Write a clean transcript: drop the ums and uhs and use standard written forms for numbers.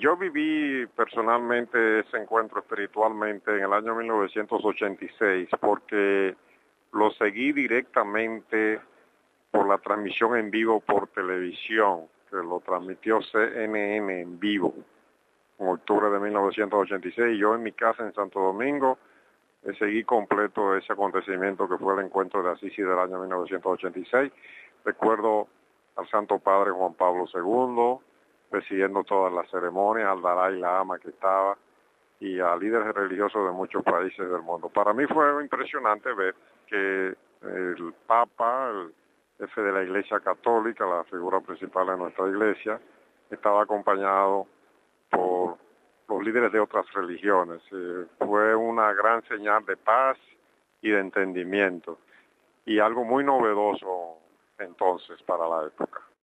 Yo viví personalmente ese encuentro espiritualmente en el año 1986 porque lo seguí directamente por la transmisión en vivo por televisión, que lo transmitió CNN en vivo en octubre de 1986. Yo en mi casa en Santo Domingo seguí completo ese acontecimiento que fue el encuentro de Asís del año 1986. Recuerdo al Santo Padre Juan Pablo II presidiendo todas las ceremonias, al Dalai Lama que estaba y a líderes religiosos de muchos países del mundo. Para mí fue impresionante ver que el Papa, el jefe de la Iglesia Católica, la figura principal de nuestra iglesia, estaba acompañado por los líderes de otras religiones. Fue una gran señal de paz y de entendimiento y algo muy novedoso entonces para la época.